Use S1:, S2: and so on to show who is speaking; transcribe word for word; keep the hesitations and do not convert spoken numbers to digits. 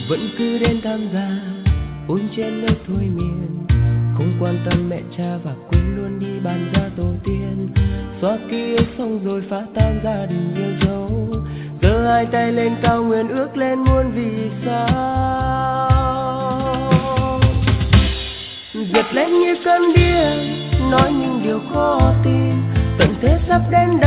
S1: vẫn cứ đến tham gia uống chén nước thôi miên, không quan tâm mẹ cha và quên luôn đi bàn gia tổ tiên. Xóa ký ức xong rồi phá tan gia đình yêu dấu, giơ hai tay lên cao nguyện ước lên muôn vì sao. Giật lên như cơn điên nói những điều khó tin, tận thế sắp đến